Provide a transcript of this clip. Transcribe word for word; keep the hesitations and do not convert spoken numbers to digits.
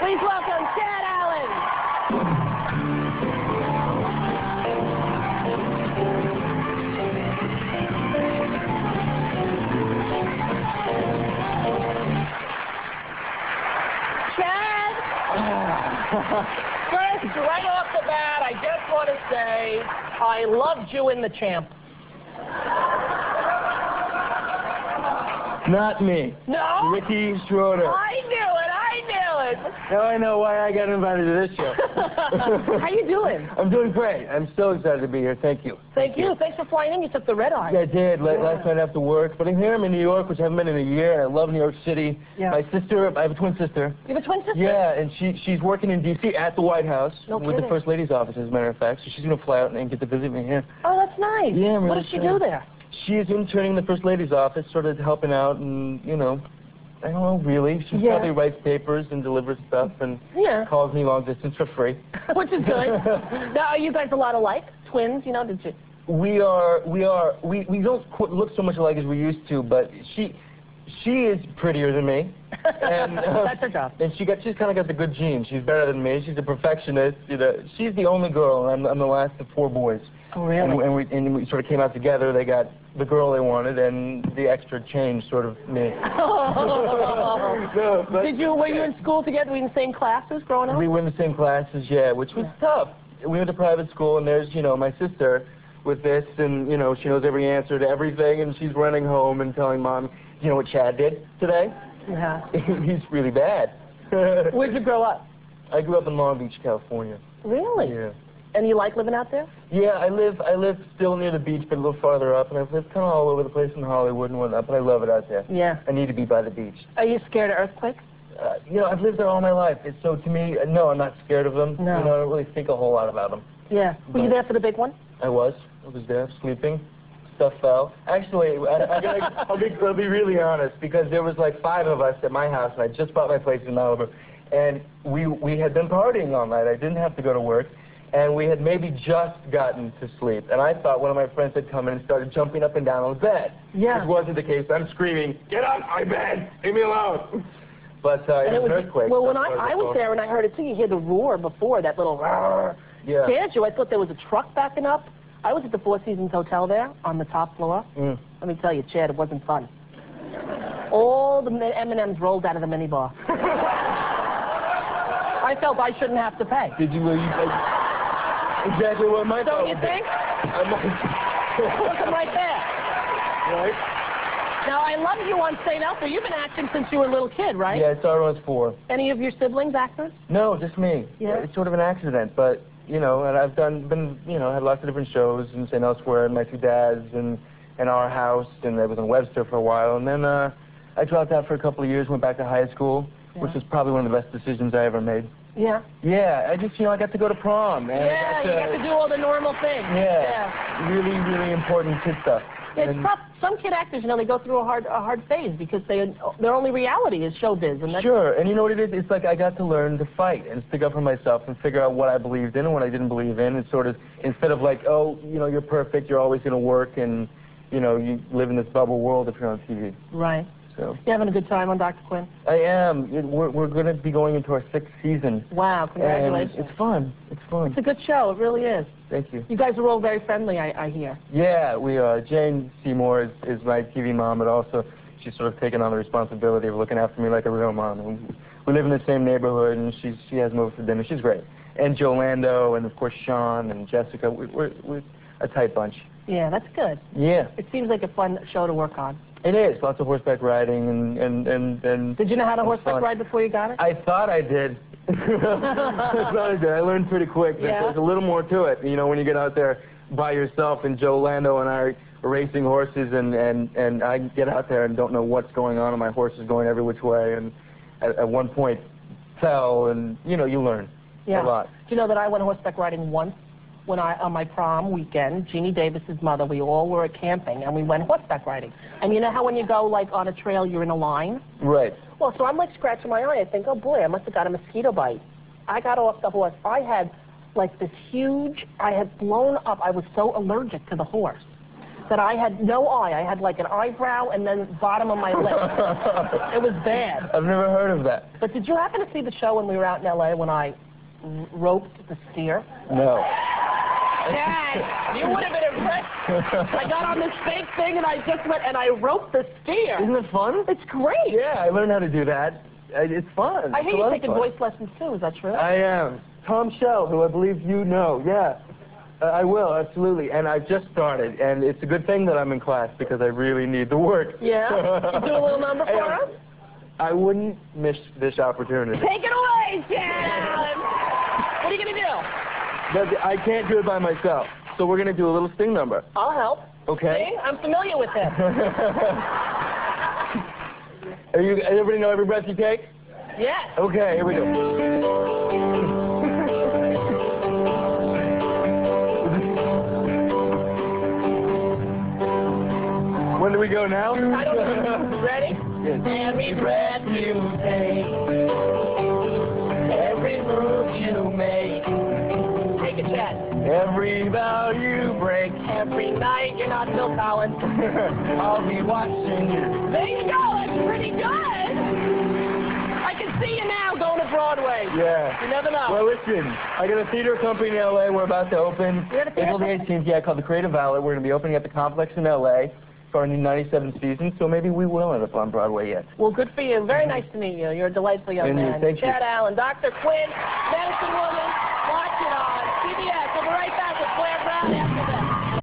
Please welcome Chad Allen. Chad! First, right off the bat, I just want to say I loved you in The Champ. Not me. No? Ricky Schroeder. I knew it. I knew it. Now I know why I got invited to this show. How you doing? I'm doing great. I'm so excited to be here. Thank you. Thank you. Thanks for flying in. You took the red eye. Yeah, I did. La- Yeah. Last night after work. But I'm here. I'm in New York, which I haven't been in a year. And I love New York City. Yeah. My sister, I have a twin sister. You have a twin sister? Yeah, and she she's working in D C at the White House No with kidding. the First Lady's office, as a matter of fact. So she's going to fly out and get to visit me here. Oh, that's nice. Yeah, I'm What really does she excited. do there? She is interning in the First Lady's office, sort of helping out and, you know, I don't know, really. She Yeah. probably writes papers and delivers stuff and Yeah. calls me long distance for free. Which is good. Now, are you guys a lot alike? Twins, you know, did you? We are, we are, we, we don't qu- look so much alike as we used to, but she, she is prettier than me. And, uh, That's her job. And she got, she's kind of got the good genes. She's better than me. She's a perfectionist. You know, she's the only girl, and I'm, I'm the last of four boys. Oh, really? And, and, we, and we sort of came out together. They got the girl they wanted, and the extra change, sort of me. No, but Did you, were you in school together? Were you in the same classes growing up? we were in the same classes, yeah, which was Yeah. tough. We went to private school, and there's, you know, my sister with this, and, you know, she knows every answer to everything, and she's running home and telling Mom, you know what Chad did today? Yeah. He's really bad. Where'd you grow up? I grew up in Long Beach, California. Really? Yeah. And you like living out there? Yeah, I live I live still near the beach, but a little farther up, and I've lived kind of all over the place in Hollywood and whatnot, but I love it out there. Yeah. I need to be by the beach. Are you scared of earthquakes? Uh, you know, I've lived there all my life. It's, so to me, uh, no, I'm not scared of them. No. You know, I don't really think a whole lot about them. Yeah. Were you there for the big one? I was. I was there, sleeping. Stuff fell. Actually, I, I gotta, I'll, be, I'll be really honest, because there was like five of us at my house, and I just bought my place in Malibu, and we, we had been partying all night. I didn't have to go to work. And we had maybe just gotten to sleep. And I thought one of my friends had come in and started jumping up and down on the bed. Yeah. Which wasn't the case. I'm screaming, get off my bed! Leave me alone! But uh, And it was an earthquake. Well, when That's I, what I it's was called. there and I heard it too, you hear the roar before, that little roar. Yeah. Scared you. I thought there was a truck backing up. I was at the Four Seasons Hotel there on the top floor. Mm. Let me tell you, Chad, it wasn't fun. All the M and M's rolled out of the minibar. I felt I shouldn't have to pay. Did you, well, you like, exactly what my Don't thought you was. think? I might- Look, I'm right there. Right? Now, I love you on Saint Elmo. You've been acting since you were a little kid, right? Yeah, I started when I was four. Any of your siblings actors? No, just me. Yeah. It's sort of an accident, but, you know, and I've done, been, you know, had lots of different shows and Saint Elsewhere and My Two Dads and, and Our House, and I was in Webster for a while, and then uh, I dropped out for a couple of years, went back to high school, Yeah. which was probably one of the best decisions I ever made. Yeah. Yeah, I just, you know, I got to go to prom. And Yeah, I you got to do all the normal things. Yeah, Yeah. really, really important kid stuff. It's And- tough. Some kid actors, you know, they go through a hard, a hard phase because they, their only reality is showbiz, and that's Sure, and you know what it is? It's like I got to learn to fight and stick up for myself and figure out what I believed in and what I didn't believe in, and sort of, instead of like, oh, you know, you're perfect, you're always going to work, and, you know, you live in this bubble world if you're on T V. right. So You having a good time on Doctor Quinn? I am. It- We're, we're going to be going into our sixth season. Wow, congratulations. And it's fun. It's fun. It's a good show. It really is. Thank you. You guys are all very friendly, I, I hear. Yeah, we are. Jane Seymour is, is my T V mom, but also she's sort of taken on the responsibility of looking after me like a real mom. And we live in the same neighborhood, and she's, she has me over for dinner. She's great. And Joe Lando, and of course Sean and Jessica. We, we're, we're a tight bunch. Yeah, that's good. Yeah, It seems like a fun show to work on. it is. Lots of horseback riding, and and and. and Did you know how to and horseback fun. ride before you got it? I thought I did. I thought I did. I learned pretty quick. There's, Yeah? there's a little more to it. You know, when you get out there by yourself, and Joe Lando and I are racing horses, and, and, and I get out there and don't know what's going on, and my horse is going every which way, and at, at one point fell, and, you know, you learn Yeah. a lot. Do you know that I went horseback riding once? When I, on my prom weekend, Jeannie Davis's mother, we all were camping, and we went horseback riding. And you know how when you go, like, on a trail, you're in a line? Right. Well, so I'm, like, scratching my eye. I think, oh, boy, I must have got a mosquito bite. I got off the horse. I had, like, this huge, I had blown up. I was so allergic to the horse. that I had no eye. I had like an eyebrow and then bottom of my lip. It was bad. I've never heard of that. But did you happen to see the show when we were out in L A when I r roped the steer? No. Dad, you would have been impressed. I got on this fake thing and I just went and I roped the steer. Isn't it fun? It's great. Yeah, I learned how to do that. Uh, It's fun. I It's hear a you lot of taking fun. voice lessons too. Is that true? I am. Tom Shell, who I believe you know. Yeah. Uh, I will, absolutely. And I've just started, and it's a good thing that I'm in class because I really need the work. Yeah? You do a little number for And us? I wouldn't miss this opportunity. Take it away, Jan! What are you going to do? But I can't do it by myself, so we're going to do a little Sting number. I'll help. Okay? Sting? I'm familiar with him. Are you, everybody know Every Breath You Take? Yes. Okay, here we go. When do we go now? I don't know. Ready? Yes. Every breath you take, every move you make, take a chest. Every vow you break, Every night you're not Phil Collins. I'll be watching you. There you go. That's pretty good. I can see you now going to Broadway. Yeah. You never know. Well, listen, I got a theater company in L A we're about to open. You're at a theater April the eighteenth, yeah, called The Creative Outlet. We're going to be opening at the Complex in L A for our new ninety-seven season, so maybe we will end up on Broadway yet. Well, good for you. Very nice to meet you. You're a delightful young And you, man. thank you. Chad Allen, Doctor Quinn, Medicine Woman. Watch it on C B S. We'll be right back with Claire Brown.